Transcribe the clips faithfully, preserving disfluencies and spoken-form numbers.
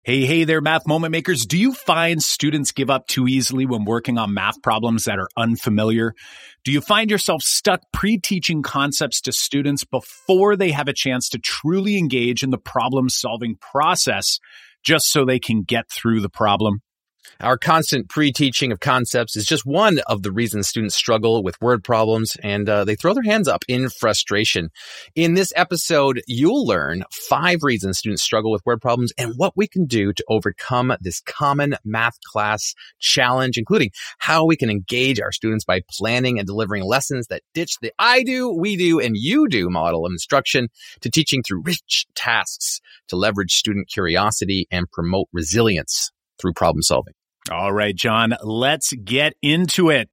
Hey, hey there, math moment makers. Do you find students give up too easily when working on math problems that are unfamiliar? Do you find yourself stuck pre-teaching concepts to students before they have a chance to truly engage in the problem-solving process just so they can get through the problem? Our constant pre-teaching of concepts is just one of the reasons students struggle with word problems, and uh, they throw their hands up in frustration. In this episode, you'll learn five reasons students struggle with word problems and what we can do to overcome this common math class challenge, including how we can engage our students by planning and delivering lessons that ditch the I do, we do, and you do model of instruction to teaching through rich tasks to leverage student curiosity and promote resilience through problem solving. All right, John, let's get into it.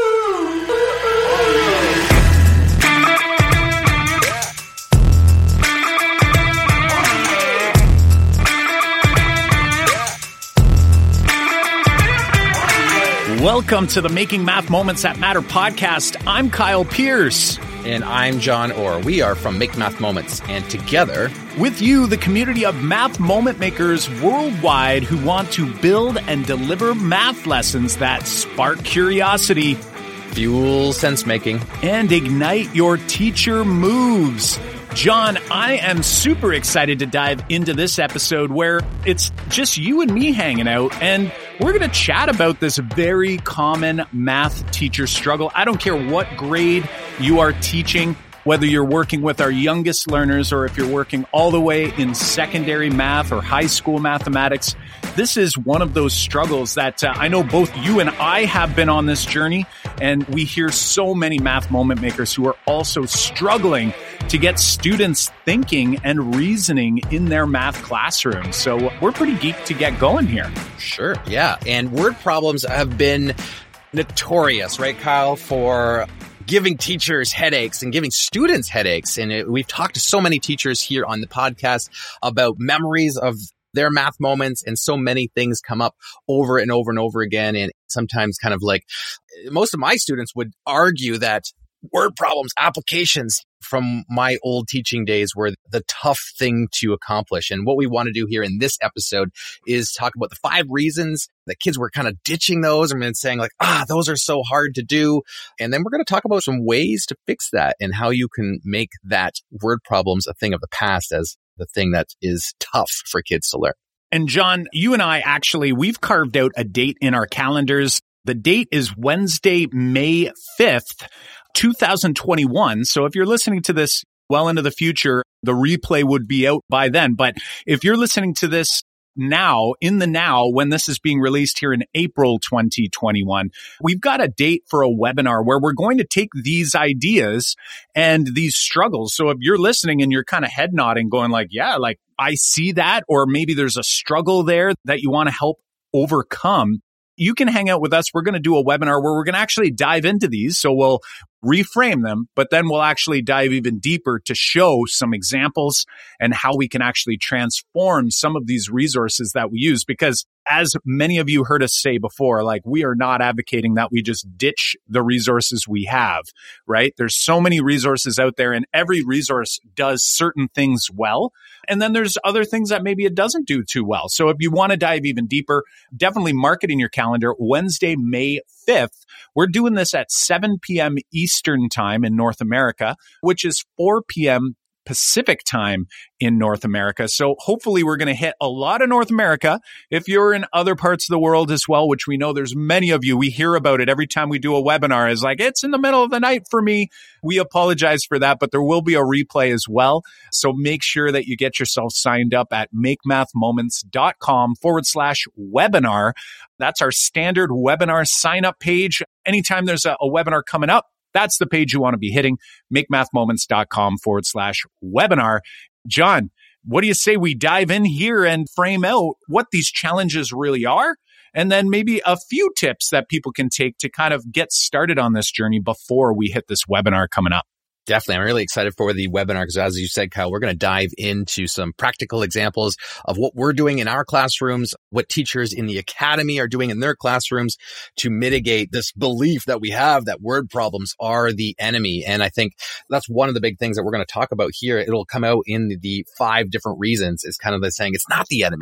Welcome to the Making Math Moments That Matter podcast. I'm Kyle Pierce. And I'm John Orr. We are from Make Math Moments, and together with you, the community of math moment makers worldwide who want to build and deliver math lessons that spark curiosity, fuel sense making, and ignite your teacher moves. John, I am super excited to dive into this episode where it's just you and me hanging out, and we're going to chat about this very common math teacher struggle. I don't care what grade you are teaching, whether you're working with our youngest learners or if you're working all the way in secondary math or high school mathematics. This is one of those struggles that uh, I know both you and I have been on this journey, and we hear so many math moment makers who are also struggling to get students thinking and reasoning in their math classroom. So we're pretty geeked to get going here. Sure, yeah. And word problems have been notorious, right, Kyle, for giving teachers headaches and giving students headaches. And it, we've talked to so many teachers here on the podcast about memories of their math moments, and so many things come up over and over and over again. And sometimes kind of like most of my students would argue that word problems, applications from my old teaching days were the tough thing to accomplish. And what we want to do here in this episode is talk about the five reasons that kids were kind of ditching those and saying like, ah, those are so hard to do. And then we're going to talk about some ways to fix that and how you can make that word problems a thing of the past as the thing that is tough for kids to learn. And John, you and I actually, we've carved out a date in our calendars. The date is Wednesday, May fifth, two thousand twenty-one. So if you're listening to this well into the future, the replay would be out by then. But if you're listening to this now, in the now, when this is being released here in April twenty twenty-one, we've got a date for a webinar where we're going to take these ideas and these struggles. So if you're listening and you're kind of head nodding, going like, yeah, like I see that, or maybe there's a struggle there that you want to help overcome, you can hang out with us. We're going to do a webinar where we're going to actually dive into these. So we'll reframe them, but then we'll actually dive even deeper to show some examples and how we can actually transform some of these resources that we use. Because as many of you heard us say before, like we are not advocating that we just ditch the resources we have, right? There's so many resources out there, and every resource does certain things well. And then there's other things that maybe it doesn't do too well. So if you want to dive even deeper, definitely mark it in your calendar. Wednesday, May fifth, we're doing this at seven p.m. Eastern time in North America, which is four p.m. Pacific time in North America. So hopefully we're going to hit a lot of North America. If you're in other parts of the world as well, which we know there's many of you, we hear about it every time we do a webinar. It's like, it's in the middle of the night for me. We apologize for that, but there will be a replay as well. So make sure that you get yourself signed up at makemathmoments.com forward slash webinar. That's our standard webinar sign up page. Anytime there's a, a webinar coming up, that's the page you want to be hitting, makemathmoments.com forward slash webinar. John, what do you say we dive in here and frame out what these challenges really are? And then maybe a few tips that people can take to kind of get started on this journey before we hit this webinar coming up. Definitely. I'm really excited for the webinar because, as you said, Kyle, we're going to dive into some practical examples of what we're doing in our classrooms, what teachers in the academy are doing in their classrooms to mitigate this belief that we have that word problems are the enemy. And I think that's one of the big things that we're going to talk about here. It'll come out in the, the five different reasons. It's kind of the saying it's not the enemy.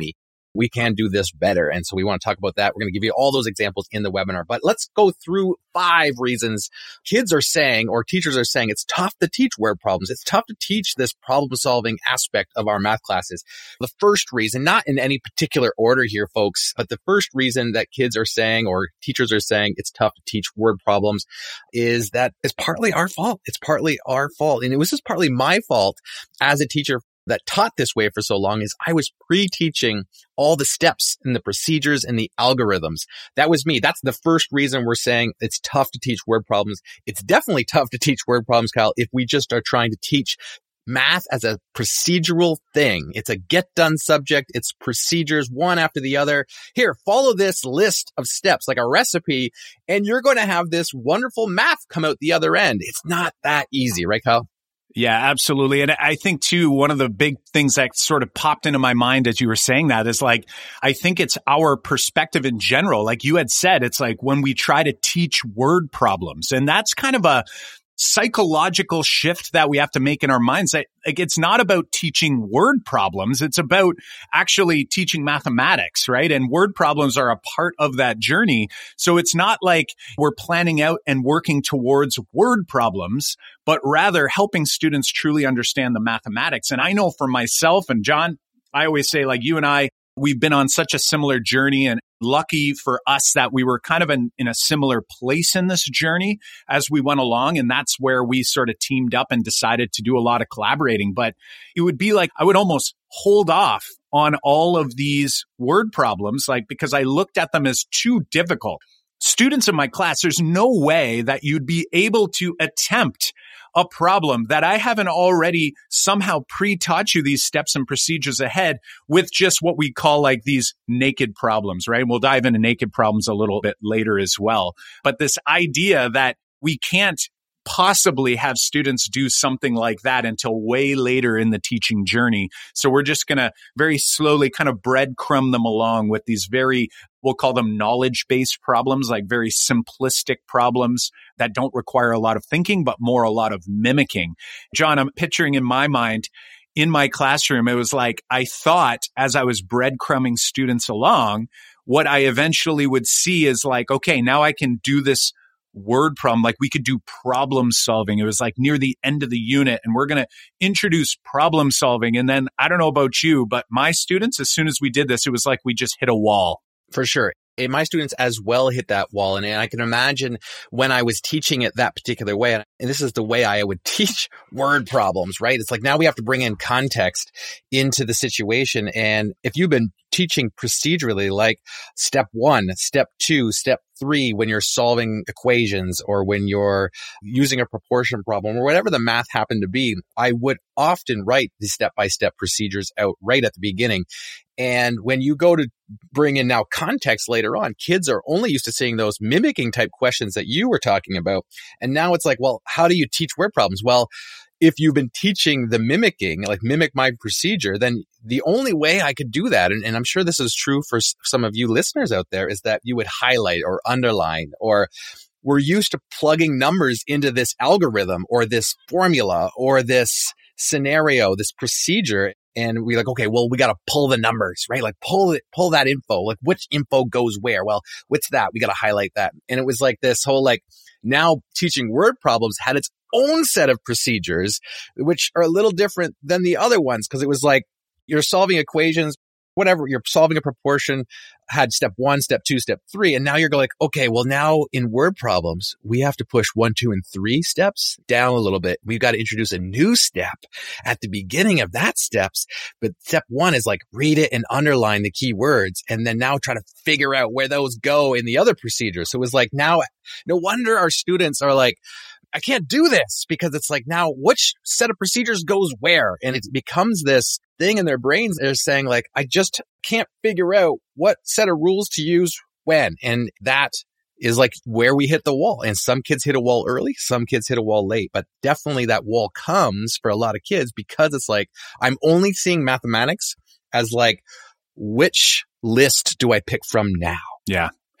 we can do this better. And so we want to talk about that. We're going to give you all those examples in the webinar, but let's go through five reasons kids are saying, or teachers are saying, it's tough to teach word problems. It's tough to teach this problem solving aspect of our math classes. The first reason, not in any particular order here, folks, but the first reason that kids are saying, or teachers are saying, it's tough to teach word problems is that it's partly our fault. It's partly our fault. And it was just partly my fault as a teacher that taught this way for so long, is I was pre-teaching all the steps and the procedures and the algorithms. That was me. That's the first reason we're saying it's tough to teach word problems. It's definitely tough to teach word problems, Kyle, if we just are trying to teach math as a procedural thing. It's a get done subject. It's procedures one after the other. Here, follow this list of steps like a recipe, and you're going to have this wonderful math come out the other end. It's not that easy, right, Kyle? Yeah, absolutely. And I think too, one of the big things that sort of popped into my mind as you were saying that is like, I think it's our perspective in general. Like you had said, it's like when we try to teach word problems, and that's kind of a psychological shift that we have to make in our minds. That like, it's not about teaching word problems. It's about actually teaching mathematics, right? And word problems are a part of that journey. So it's not like we're planning out and working towards word problems, but rather helping students truly understand the mathematics. And I know for myself and John, I always say like you and I, we've been on such a similar journey, and lucky for us that we were kind of in, in a similar place in this journey as we went along. And that's where we sort of teamed up and decided to do a lot of collaborating. But it would be like, I would almost hold off on all of these word problems, like, because I looked at them as too difficult. Students in my class, there's no way that you'd be able to attempt a problem that I haven't already somehow pre-taught you these steps and procedures ahead with just what we call like these naked problems, right? We'll dive into naked problems a little bit later as well. But this idea that we can't possibly have students do something like that until way later in the teaching journey. So we're just going to very slowly kind of breadcrumb them along with these very, we'll call them knowledge-based problems, like very simplistic problems that don't require a lot of thinking, but more a lot of mimicking. John, I'm picturing in my mind, in my classroom, it was like I thought as I was breadcrumbing students along, what I eventually would see is like, okay, now I can do this word problem. Like we could do problem solving. It was like near the end of the unit, and we're going to introduce problem solving. And then I don't know about you, but my students, as soon as we did this, it was like we just hit a wall. For sure. And my students as well hit that wall. And, and I can imagine when I was teaching it that particular way, and this is the way I would teach word problems, right? It's like now we have to bring in context into the situation. And if you've been teaching procedurally, like step one, step two, step three, when you're solving equations or when you're using a proportion problem or whatever the math happened to be, I would often write the step-by-step procedures out right at the beginning. And when you go to bring in now context later on, kids are only used to seeing those mimicking type questions that you were talking about. And now it's like, well, how do you teach word problems? Well, if you've been teaching the mimicking, like mimic my procedure, then the only way I could do that, and, and I'm sure this is true for s- some of you listeners out there, is that you would highlight or underline, or we're used to plugging numbers into this algorithm or this formula or this scenario, this procedure. And we're like, okay, well, we got to pull the numbers, right? Like pull it, pull that info, like which info goes where? Well, what's that? We got to highlight that. And it was like this whole, like now teaching word problems had its own set of procedures, which are a little different than the other ones. Cause it was like you're solving equations, whatever, you're solving a proportion, had step one, step two, step three. And now you're going like, okay, well now in word problems, we have to push one, two, and three steps down a little bit. We've got to introduce a new step at the beginning of that steps. But step one is like read it and underline the key words. And then now try to figure out where those go in the other procedures. So it was like now, no wonder our students are like, I can't do this, because it's like now which set of procedures goes where? And it becomes this thing in their brains. They're saying like, I just can't figure out what set of rules to use when. And that is like where we hit the wall. And some kids hit a wall early, some kids hit a wall late, but definitely that wall comes for a lot of kids because it's like, I'm only seeing mathematics as like, which list do I pick from now? Yeah.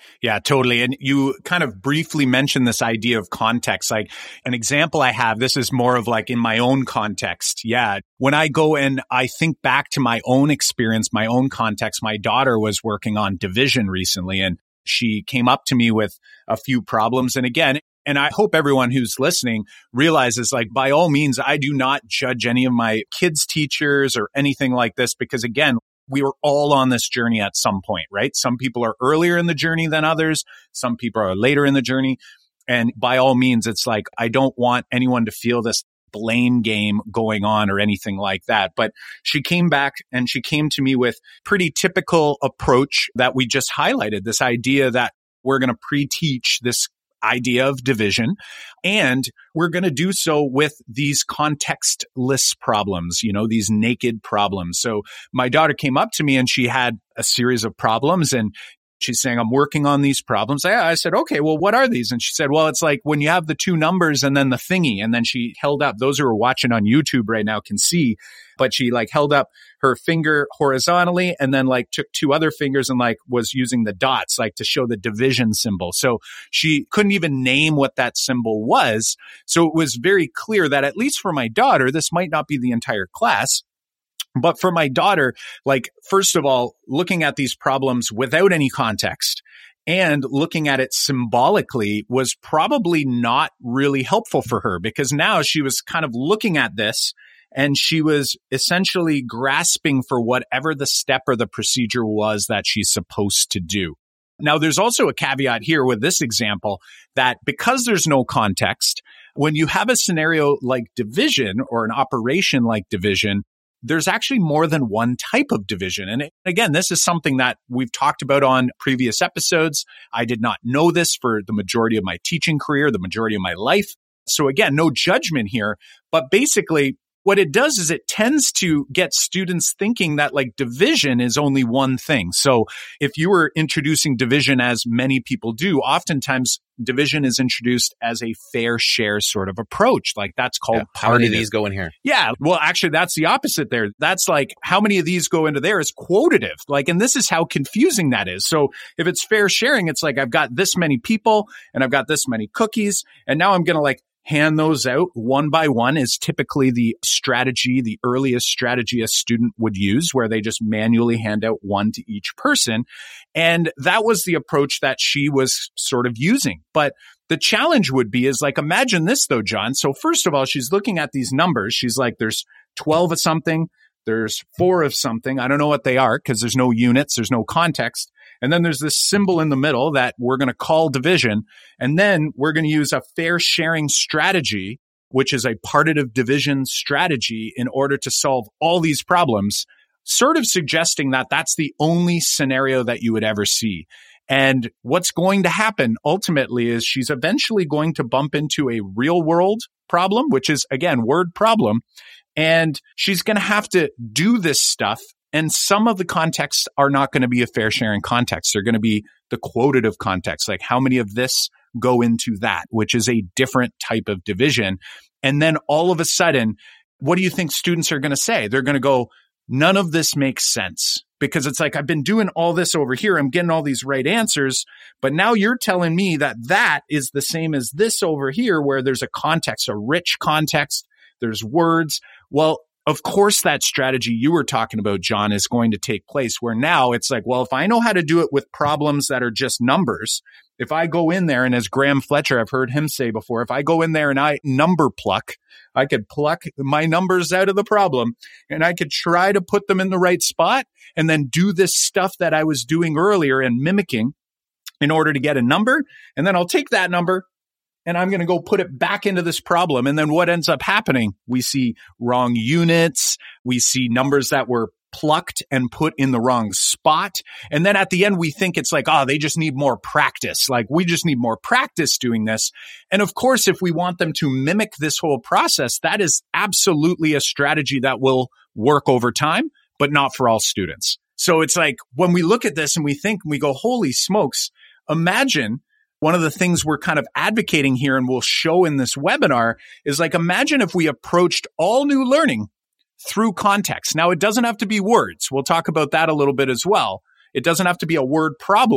Yeah, totally. And you kind of briefly mentioned this idea of context. Like an example I have, this is more of like in my own context. Yeah. When I go and I think back to my own experience, my own context, my daughter was working on division recently, and she came up to me with a few problems. And again, and I hope everyone who's listening realizes, like, by all means, I do not judge any of my kids' teachers or anything like this, because again, we were all on this journey at some point, right? Some people are earlier in the journey than others. Some people are later in the journey. And by all means, it's like, I don't want anyone to feel this blame game going on or anything like that. But she came back and she came to me with pretty typical approach that we just highlighted, this idea that we're going to pre-teach this idea of division. And we're going to do so with these contextless problems, you know, these naked problems. So my daughter came up to me and she had a series of problems, and she's saying, I'm working on these problems. I, I said, okay, well, what are these? And she said, well, it's like when you have the two numbers and then the thingy. And then she held up, those who are watching on YouTube right now can see, but she like held up her finger horizontally and then like took two other fingers and like was using the dots like to show the division symbol. So she couldn't even name what that symbol was. So it was very clear that at least for my daughter, this might not be the entire class. But for my daughter, like, first of all, looking at these problems without any context and looking at it symbolically was probably not really helpful for her, because now she was kind of looking at this and she was essentially grasping for whatever the step or the procedure was that she's supposed to do. Now, there's also a caveat here with this example that because there's no context, when you have a scenario like division or an operation like division, there's actually more than one type of division. And again, this is something that we've talked about on previous episodes. I did not know this for the majority of my teaching career, the majority of my life. So again, no judgment here, but basically what it does is it tends to get students thinking that like division is only one thing. So if you were introducing division, as many people do, oftentimes division is introduced as a fair share sort of approach. Like that's called. Yeah, how many of these go in here? Yeah. Well, actually, that's the opposite there. That's like how many of these go into there is quotative. Like, and this is how confusing that is. So if it's fair sharing, it's like I've got this many people and I've got this many cookies, and now I'm going to like hand those out one by one is typically the strategy, the earliest strategy a student would use, where they just manually hand out one to each person. And that was the approach that she was sort of using. But the challenge would be is like, imagine this though, John. So first of all, she's looking at these numbers. She's like, there's twelve of something. There's four of something. I don't know what they are because there's no units. There's no context. And then there's this symbol in the middle that we're going to call division. And then we're going to use a fair sharing strategy, which is a partitive division strategy, in order to solve all these problems, sort of suggesting that that's the only scenario that you would ever see. And what's going to happen ultimately is she's eventually going to bump into a real world problem, which is, again, word problem. And she's going to have to do this stuff. And some of the contexts are not going to be a fair sharing context. They're going to be the quotative context, like how many of this go into that, which is a different type of division. And then all of a sudden, what do you think students are going to say? They're going to go, none of this makes sense, because it's like, I've been doing all this over here. I'm getting all these right answers, but now you're telling me that that is the same as this over here, where there's a context, a rich context. There's words. Well, of course, that strategy you were talking about, John, is going to take place, where now it's like, well, if I know how to do it with problems that are just numbers, if I go in there, and as Graham Fletcher, I've heard him say before, if I go in there and I number pluck, I could pluck my numbers out of the problem and I could try to put them in the right spot and then do this stuff that I was doing earlier and mimicking in order to get a number. And then I'll take that number and I'm going to go put it back into this problem. And then what ends up happening? We see wrong units. We see numbers that were plucked and put in the wrong spot. And then at the end, we think it's like, oh, they just need more practice. Like, we just need more practice doing this. And of course, if we want them to mimic this whole process, that is absolutely a strategy that will work over time, but not for all students. So it's like, when we look at this and we think, we go, holy smokes, imagine. One of the things we're kind of advocating here, and we'll show in this webinar, is like, imagine if we approached all new learning through context. Now, it doesn't have to be words. We'll talk about that a little bit as well. It doesn't have to be a word problem,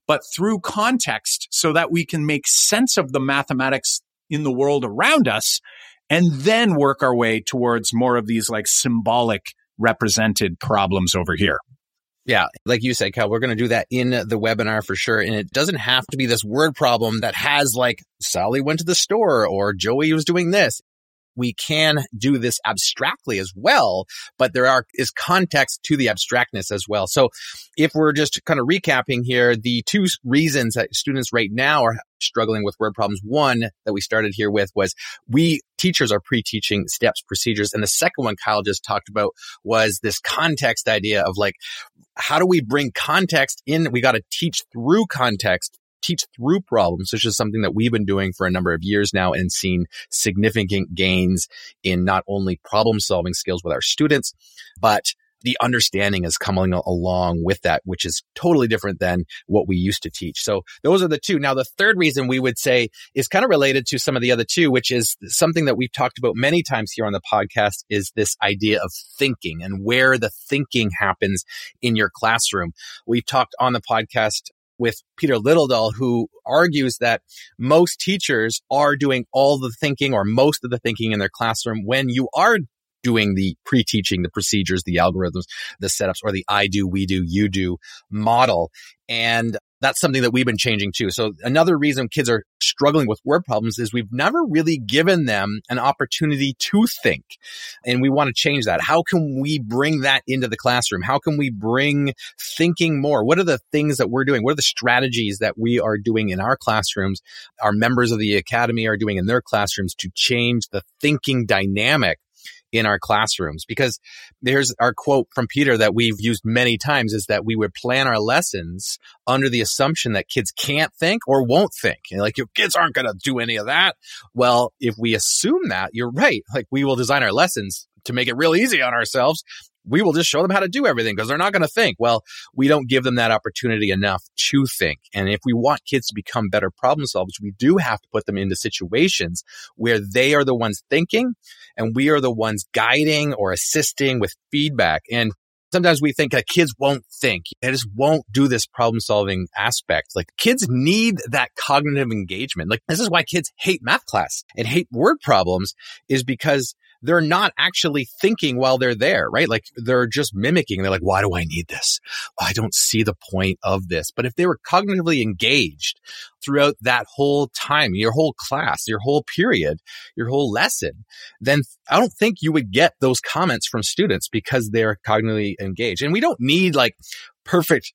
but through context so that we can make sense of the mathematics in the world around us and then work our way towards more of these like symbolic represented problems over here. Yeah, like you said, Cal, we're going to do that in the webinar for sure. And it doesn't have to be this word problem that has like Sally went to the store or Joey was doing this. We can do this abstractly as well, but there are is context to the abstractness as well. So if we're just kind of recapping here, the two reasons that students right now are struggling with word problems, one that we started here with was we teachers are pre-teaching steps, procedures. And the second one Kyle just talked about was this context idea of like, how do we bring context in? We got to teach through context, teach through problems, which is something that we've been doing for a number of years now and seen significant gains in not only problem solving skills with our students, but the understanding is coming along with that, which is totally different than what we used to teach. So those are the two. Now, the third reason we would say is kind of related to some of the other two, which is something that we've talked about many times here on the podcast, is this idea of thinking and where the thinking happens in your classroom. We've talked on the podcast with Peter Littledahl, who argues that most teachers are doing all the thinking or most of the thinking in their classroom when you are doing the pre-teaching, the procedures, the algorithms, the setups, or the I do, we do, you do model. And that's something that we've been changing too. So another reason kids are struggling with word problems is we've never really given them an opportunity to think. And we want to change that. How can we bring that into the classroom? How can we bring thinking more? What are the things that we're doing? What are the strategies that we are doing in our classrooms, our members of the academy are doing in their classrooms to change the thinking dynamic in our classrooms? Because there's our quote from Peter that we've used many times is that we would plan our lessons under the assumption that kids can't think or won't think. And like, your kids aren't going to do any of that. Well, if we assume that, you're right. Like, we will design our lessons to make it real easy on ourselves. We will just show them how to do everything because they're not going to think. Well, we don't give them that opportunity enough to think. And if we want kids to become better problem solvers, we do have to put them into situations where they are the ones thinking and we are the ones guiding or assisting with feedback. And sometimes we think that kids won't think. They just won't do this problem solving aspect. Like, kids need that cognitive engagement. Like, this is why kids hate math class and hate word problems, is because they're not actually thinking while they're there, right? Like, they're just mimicking. They're like, why do I need this? I don't see the point of this. But if they were cognitively engaged throughout that whole time, your whole class, your whole period, your whole lesson, then I don't think you would get those comments from students because they're cognitively engaged. And we don't need like perfect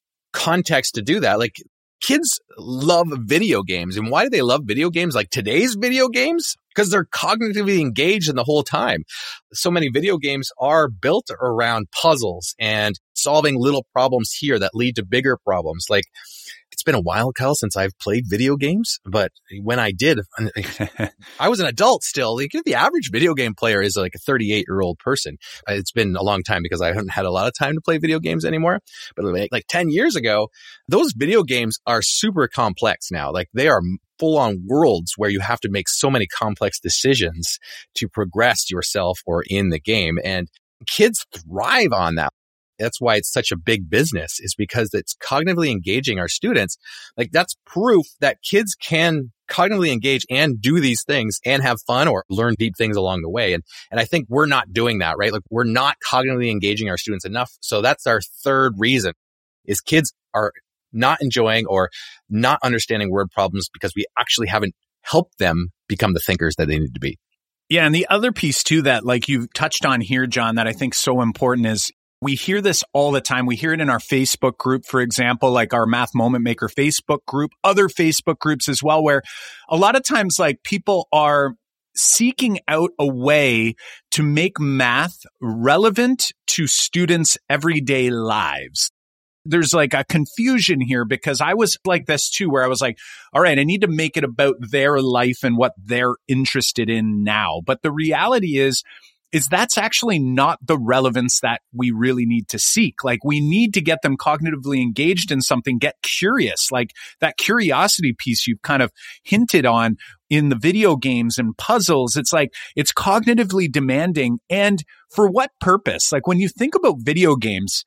context to do that. Like, kids love video games. And why do they love video games? Like today's video games? Because they're cognitively engaged in the whole time. So many video games are built around puzzles and solving little problems here that lead to bigger problems. Like, it's been a while, Kyle, since I've played video games, but when I did, I was an adult still. Like, the average video game player is like a thirty-eight-year-old person. It's been a long time because I haven't had a lot of time to play video games anymore. But like, like ten years ago, those video games are super complex now. Like, they are full-on worlds where you have to make so many complex decisions to progress yourself or in the game. And kids thrive on that. That's why it's such a big business, is because it's cognitively engaging our students. Like, that's proof that kids can cognitively engage and do these things and have fun or learn deep things along the way. And, and I think we're not doing that, right? Like, we're not cognitively engaging our students enough. So that's our third reason, is kids are not enjoying or not understanding word problems because we actually haven't helped them become the thinkers that they need to be. Yeah. And the other piece too that, like, you've touched on here, John, that I think is so important is we hear this all the time. We hear it in our Facebook group, for example, like our Math Moment Maker Facebook group, other Facebook groups as well, where a lot of times, like, people are seeking out a way to make math relevant to students' everyday lives. There's like a confusion here, because I was like this too, where I was like, all right, I need to make it about their life and what they're interested in now. But the reality is, is that's actually not the relevance that we really need to seek. Like, we need to get them cognitively engaged in something, get curious, like that curiosity piece you've kind of hinted on in the video games and puzzles. It's like, it's cognitively demanding. And for what purpose? Like, when you think about video games,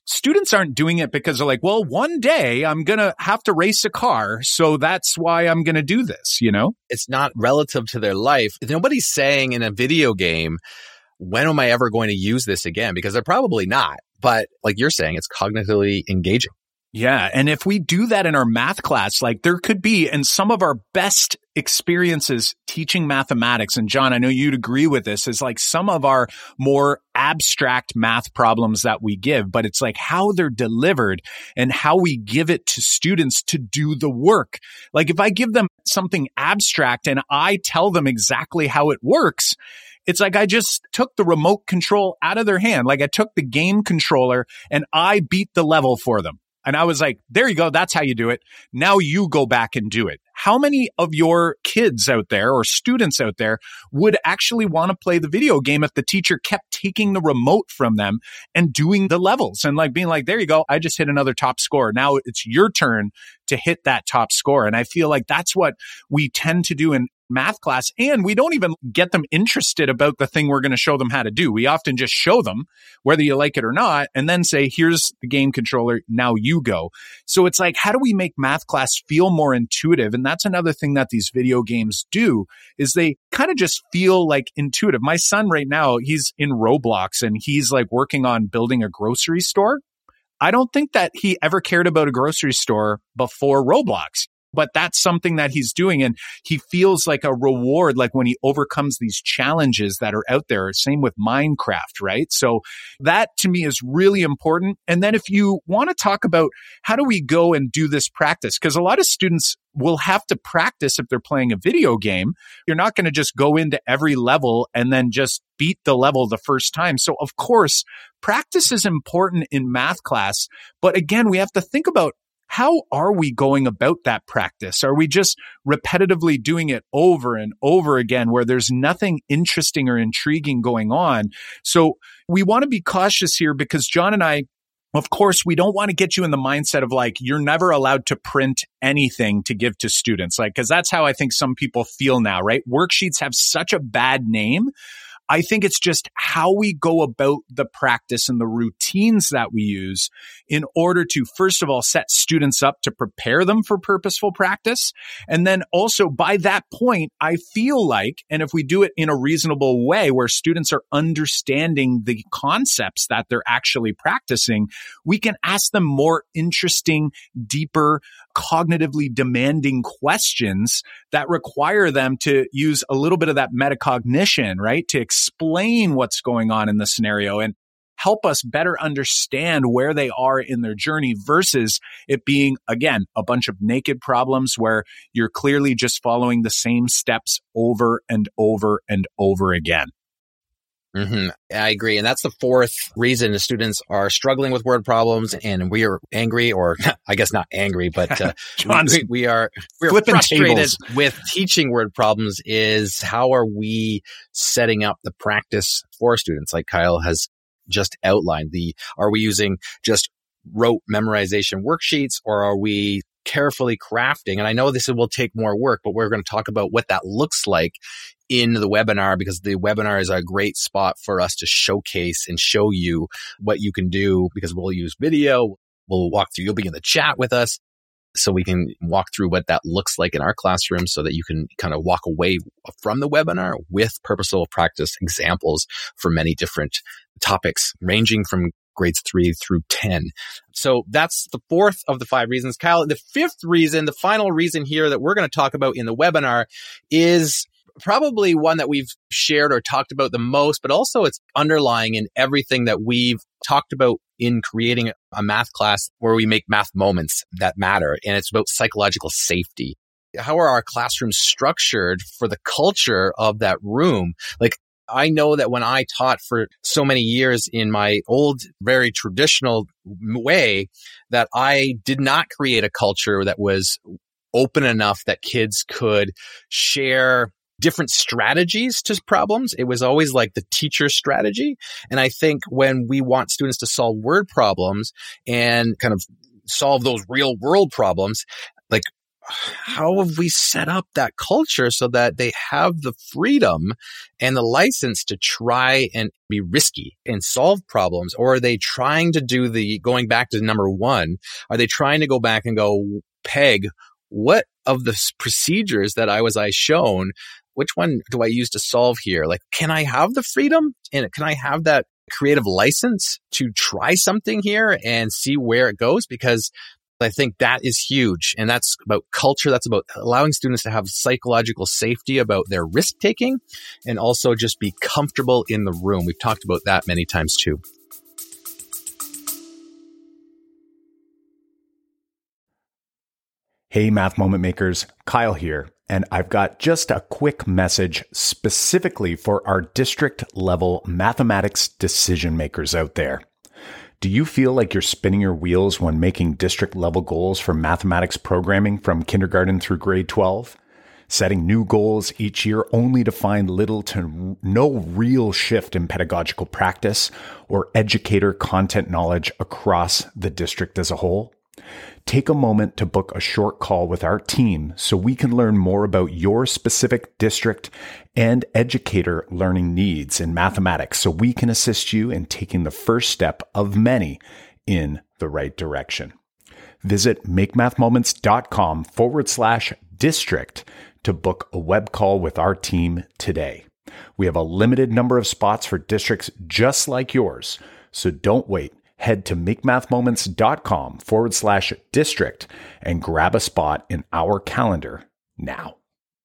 students aren't doing it because they're like, well, one day I'm going to have to race a car, so that's why I'm going to do this, you know? It's not relative to their life. Nobody's saying in a video game, when am I ever going to use this again? Because they're probably not. But like you're saying, it's cognitively engaging. Yeah. And if we do that in our math class, like there could be, and some of our best experiences teaching mathematics, and John, I know you'd agree with this, is like some of our more abstract math problems that we give, but it's like how they're delivered and how we give it to students to do the work. Like if I give them something abstract and I tell them exactly how it works, it's like I just took the remote control out of their hand. Like I took the game controller and I beat the level for them. And I was like, there you go. That's how you do it. Now you go back and do it. How many of your kids out there or students out there would actually want to play the video game if the teacher kept taking the remote from them and doing the levels and like being like, there you go. I just hit another top score. Now it's your turn to hit that top score. And I feel like that's what we tend to do in math class. And we don't even get them interested about the thing we're going to show them how to do. We often just show them whether you like it or not, and then say, here's the game controller. Now you go. So it's like, how do we make math class feel more intuitive? And that's another thing that these video games do is they kind of just feel like intuitive. My son right now, he's in Roblox and he's like working on building a grocery store. I don't think that he ever cared about a grocery store before Roblox. But that's something that he's doing. And he feels like a reward, like when he overcomes these challenges that are out there. Same with Minecraft, right? So that to me is really important. And then if you want to talk about how do we go and do this practice? Because a lot of students will have to practice if they're playing a video game. You're not going to just go into every level and then just beat the level the first time. So of course, practice is important in math class. But again, we have to think about how are we going about that practice? Are we just repetitively doing it over and over again where there's nothing interesting or intriguing going on? So we want to be cautious here because John and I, of course, we don't want to get you in the mindset of like, you're never allowed to print anything to give to students. Like, because that's how I think some people feel now, right? Worksheets have such a bad name. I think it's just how we go about the practice and the routines that we use in order to, first of all, set students up to prepare them for purposeful practice. And then also by that point, I feel like, and if we do it in a reasonable way where students are understanding the concepts that they're actually practicing, we can ask them more interesting, deeper, cognitively demanding questions that require them to use a little bit of that metacognition, right? To explain what's going on in the scenario and help us better understand where they are in their journey versus it being, again, a bunch of naked problems where you're clearly just following the same steps over and over and over again. Mm-hmm. I agree. And that's the fourth reason the students are struggling with word problems and we are angry, or I guess not angry, but uh, we, we are we are frustrated tables. with teaching word problems is how are we setting up the practice for students like Kyle has just outlined? The Are we using just rote memorization worksheets or are we carefully crafting? And I know this will take more work, but we're going to talk about what that looks like in the webinar because the webinar is a great spot for us to showcase and show you what you can do because we'll use video. We'll walk through. You'll be in the chat with us so we can walk through what that looks like in our classroom so that you can kind of walk away from the webinar with purposeful practice examples for many different topics ranging from grades three through ten. So that's the fourth of the five reasons. Kyle, the fifth reason, the final reason here that we're going to talk about in the webinar is probably one that we've shared or talked about the most, but also it's underlying in everything that we've talked about in creating a math class where we make math moments that matter. And it's about psychological safety. How are our classrooms structured for the culture of that room? Like, I know that when I taught for so many years in my old, very traditional way, that I did not create a culture that was open enough that kids could share different strategies to problems. It was always like the teacher strategy. And I think when we want students to solve word problems and kind of solve those real world problems, like how have we set up that culture so that they have the freedom and the license to try and be risky and solve problems? Or are they trying to do the, going back to number one, are they trying to go back and go, Peg, what of the procedures that I was I shown, which one do I use to solve here? Like, can I have the freedom and can I have that creative license to try something here and see where it goes? Because I think that is huge. And that's about culture. That's about allowing students to have psychological safety about their risk taking and also just be comfortable in the room. We've talked about that many times too. Hey, Math Moment Makers, Kyle here, and I've got just a quick message specifically for our district level mathematics decision makers out there. Do you feel like you're spinning your wheels when making district level goals for mathematics programming from kindergarten through grade twelve? Setting new goals each year only to find little to no real shift in pedagogical practice or educator content knowledge across the district as a whole? Take a moment to book a short call with our team so we can learn more about your specific district and educator learning needs in mathematics so we can assist you in taking the first step of many in the right direction. Visit makemathmoments.com forward slash district to book a web call with our team today. We have a limited number of spots for districts just like yours, so don't wait. Head to makemathmoments.com forward slash district and grab a spot in our calendar now.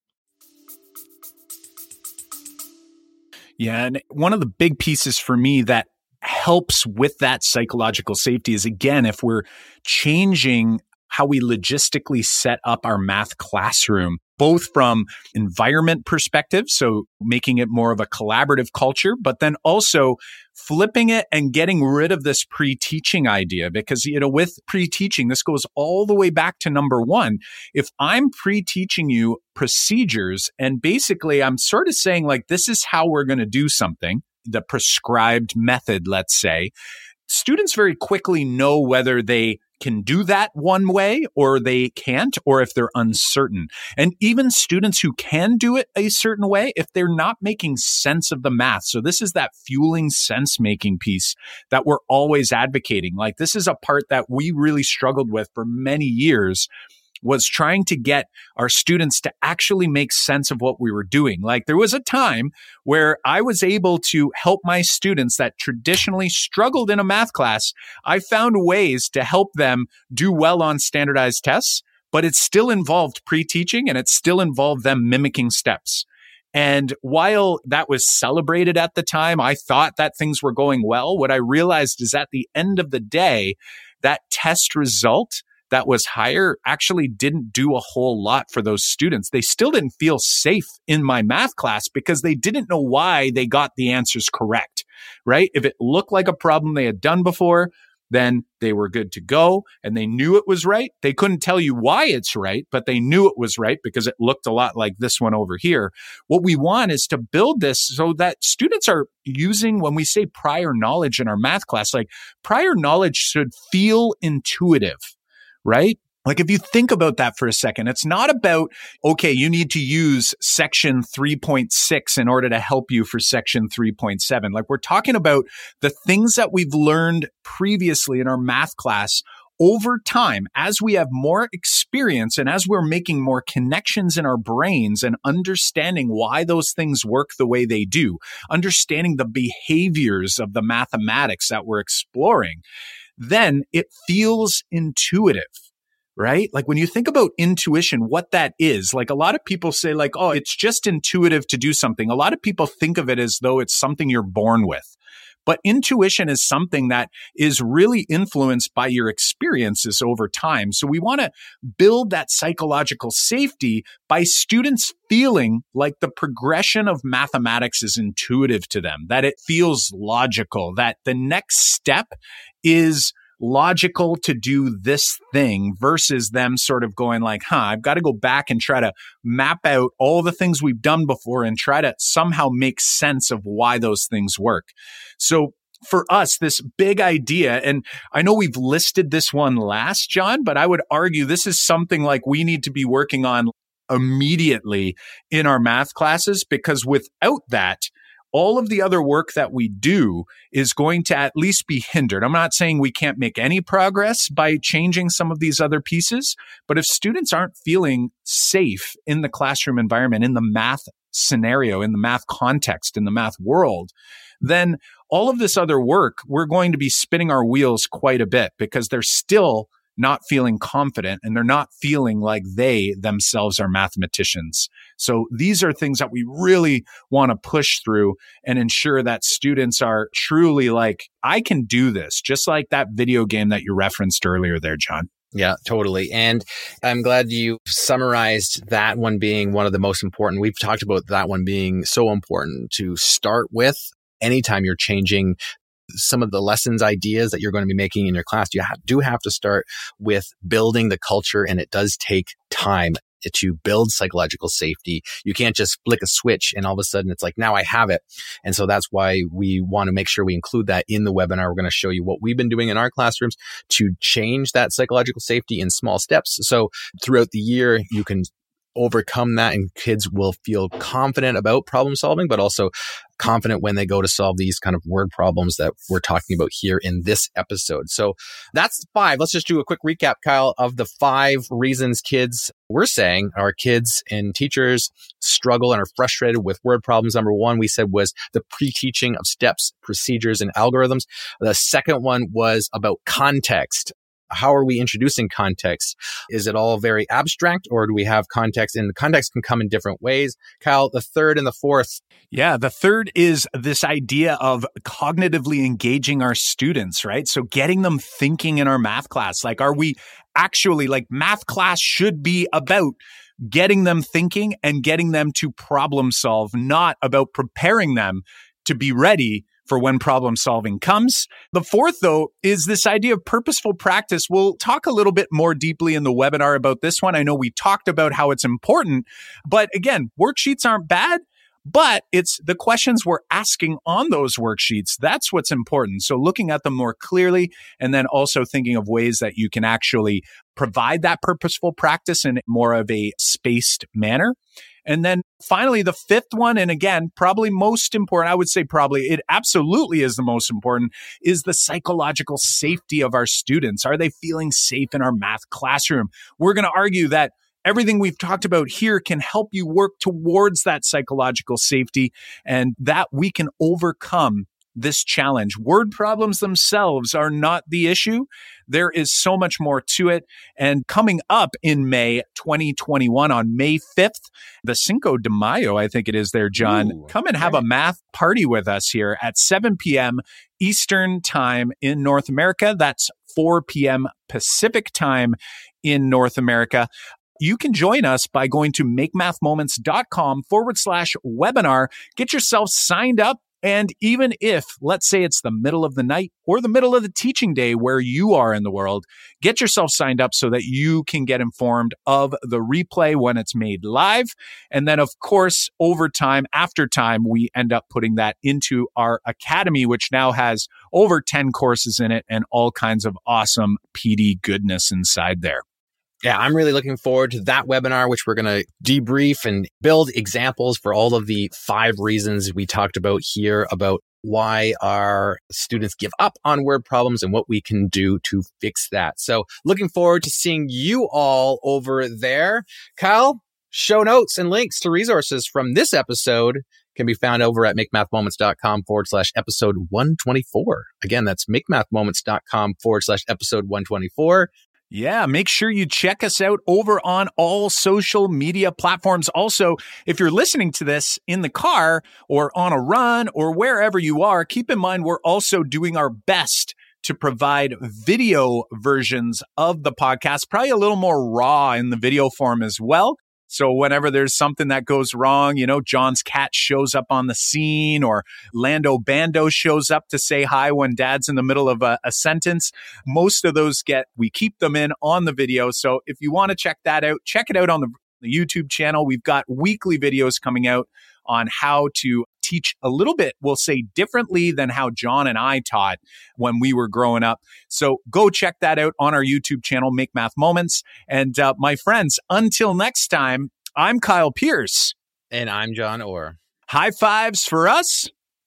Yeah, and one of the big pieces for me that helps with that psychological safety is, again, if we're changing how we logistically set up our math classroom, both from environment perspective, so making it more of a collaborative culture, but then also flipping it and getting rid of this pre-teaching idea. Because, you know, with pre-teaching, this goes all the way back to number one. If I'm pre-teaching you procedures and basically I'm sort of saying like, this is how we're going to do something, the prescribed method, let's say, students very quickly know whether they can do that one way or they can't, or if they're uncertain. And even students who can do it a certain way, if they're not making sense of the math. So this is that fueling sense-making piece that we're always advocating. Like, this is a part that we really struggled with for many years, was trying to get our students to actually make sense of what we were doing. Like, there was a time where I was able to help my students that traditionally struggled in a math class. I found ways to help them do well on standardized tests, but it still involved pre-teaching and it still involved them mimicking steps. And while that was celebrated at the time, I thought that things were going well. What I realized is at the end of the day, that test result that was higher actually didn't do a whole lot for those students. They still didn't feel safe in my math class because they didn't know why they got the answers correct, right? If it looked like a problem they had done before, then they were good to go and they knew it was right. They couldn't tell you why it's right, but they knew it was right because it looked a lot like this one over here. What we want is to build this so that students are using, when we say prior knowledge in our math class, like prior knowledge should feel intuitive, right? Like, if you think about that for a second, it's not about, okay, you need to use section three point six in order to help you for section three point seven. Like, we're talking about the things that we've learned previously in our math class over time, as we have more experience and as we're making more connections in our brains and understanding why those things work the way they do, understanding the behaviors of the mathematics that we're exploring, then it feels intuitive, right? Like, when you think about intuition, what that is, like, a lot of people say like, oh, it's just intuitive to do something. A lot of people think of it as though it's something you're born with. But intuition is something that is really influenced by your experiences over time. So we want to build that psychological safety by students feeling like the progression of mathematics is intuitive to them, that it feels logical, that the next step is logical to do this thing versus them sort of going like, huh, I've got to go back and try to map out all the things we've done before and try to somehow make sense of why those things work. So for us, this big idea, and I know we've listed this one last, John, but I would argue this is something like we need to be working on immediately in our math classes, because without that, all of the other work that we do is going to at least be hindered. I'm not saying we can't make any progress by changing some of these other pieces, but if students aren't feeling safe in the classroom environment, in the math scenario, in the math context, in the math world, then all of this other work, we're going to be spinning our wheels quite a bit, because they're still not feeling confident and they're not feeling like they themselves are mathematicians. So these are things that we really want to push through and ensure that students are truly like, I can do this, just like that video game that you referenced earlier there, John. Yeah, totally. And I'm glad you summarized that one being one of the most important. We've talked about that one being so important to start with. Anytime you're changing some of the lessons, ideas that you're going to be making in your class, you have, do have to start with building the culture, and it does take time to build psychological safety. You can't just flick a switch and all of a sudden it's like, now I have it. And so that's why we want to make sure we include that in the webinar. We're going to show you what we've been doing in our classrooms to change that psychological safety in small steps. So throughout the year, you can overcome that and kids will feel confident about problem solving, but also confident when they go to solve these kind of word problems that we're talking about here in this episode. So that's five. Let's just do a quick recap, Kyle, of the five reasons kids, we're saying our kids and teachers struggle and are frustrated with word problems. Number one, we said, was the pre-teaching of steps, procedures, and algorithms. The second one was about context. How are we introducing context? Is it all very abstract, or do we have context? And the context can come in different ways. Kyle, the third and the fourth. Yeah, the third is this idea of cognitively engaging our students, right? So getting them thinking in our math class. Like, are we actually, like, math class should be about getting them thinking and getting them to problem solve, not about preparing them to be ready for when problem solving comes. The fourth, though, is this idea of purposeful practice. We'll talk a little bit more deeply in the webinar about this one. I know we talked about how it's important, but again, worksheets aren't bad, but it's the questions we're asking on those worksheets. That's what's important. So looking at them more clearly, and then also thinking of ways that you can actually provide that purposeful practice in more of a spaced manner. And then finally, the fifth one, and again, probably most important, I would say probably, it absolutely is the most important, is the psychological safety of our students. Are they feeling safe in our math classroom? We're going to argue that everything we've talked about here can help you work towards that psychological safety, and that we can overcome this challenge. Word problems themselves are not the issue. There is so much more to it. And coming up in May twenty twenty-one, on May fifth, the Cinco de Mayo, I think it is there, John, Ooh, come and have okay. a math party with us here at seven p.m. Eastern time in North America. That's four p.m. Pacific time in North America. You can join us by going to makemathmoments.com forward slash webinar. Get yourself signed up. And even if, let's say it's the middle of the night or the middle of the teaching day where you are in the world, get yourself signed up so that you can get informed of the replay when it's made live. And then, of course, over time, after time, we end up putting that into our academy, which now has over ten courses in it and all kinds of awesome P D goodness inside there. Yeah, I'm really looking forward to that webinar, which we're going to debrief and build examples for all of the five reasons we talked about here about why our students give up on word problems and what we can do to fix that. So looking forward to seeing you all over there. Kyle, show notes and links to resources from this episode can be found over at makemathmoments.com forward slash episode 124. Again, that's makemathmoments.com forward slash episode 124. Yeah, make sure you check us out over on all social media platforms. Also, if you're listening to this in the car or on a run or wherever you are, keep in mind we're also doing our best to provide video versions of the podcast, probably a little more raw in the video form as well. So whenever there's something that goes wrong, you know, John's cat shows up on the scene or Lando Bando shows up to say hi when dad's in the middle of a, a sentence. Most of those get, we keep them in on the video. So if you want to check that out, check it out on the, the YouTube channel. We've got weekly videos coming out on how to teach a little bit, we'll say differently than how John and I taught when we were growing up. So go check that out on our YouTube channel, Make Math Moments. And uh, my friends, until next time, I'm Kyle Pearce. And I'm John Orr. High fives for us.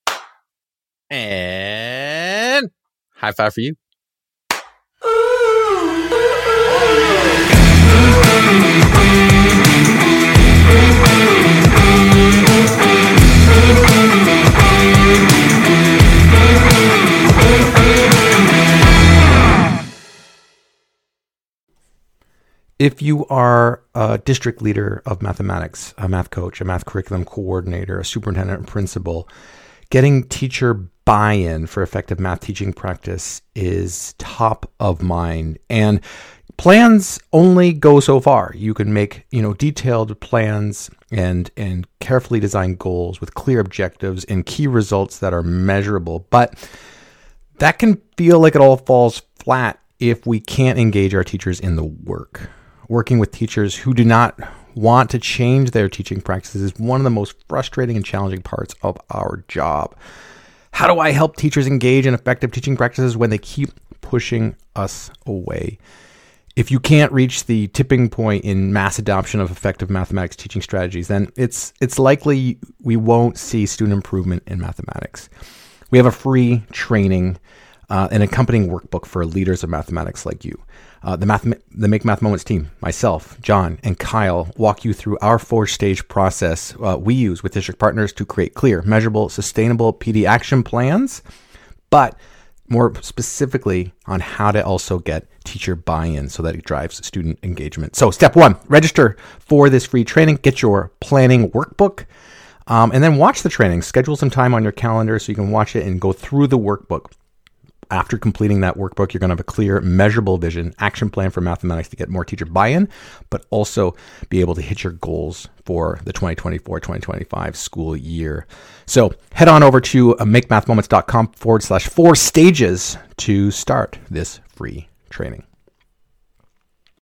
And high five for you. If you are a district leader of mathematics, a math coach, a math curriculum coordinator, a superintendent and principal, getting teacher buy-in for effective math teaching practice is top of mind. And plans only go so far. You can make, you know, detailed plans and and carefully designed goals with clear objectives and key results that are measurable. But that can feel like it all falls flat if we can't engage our teachers in the work. Working with teachers who do not want to change their teaching practices is one of the most frustrating and challenging parts of our job. How do I help teachers engage in effective teaching practices when they keep pushing us away? If you can't reach the tipping point in mass adoption of effective mathematics teaching strategies, then it's it's likely we won't see student improvement in mathematics. We have a free training, uh, an accompanying workbook for leaders of mathematics like you. Uh, the, math, the Make Math Moments team, myself, John, and Kyle walk you through our four-stage process uh, we use with district partners to create clear, measurable, sustainable P D action plans, but more specifically on how to also get teacher buy-in so that it drives student engagement. So step one, register for this free training, get your planning workbook, um, and then watch the training. Schedule some time on your calendar so you can watch it and go through the workbook. After completing that workbook, you're going to have a clear, measurable vision, action plan for mathematics to get more teacher buy-in, but also be able to hit your goals for the twenty twenty-four twenty twenty-five school year. So head on over to makemathmoments.com forward slash four stages to start this free training.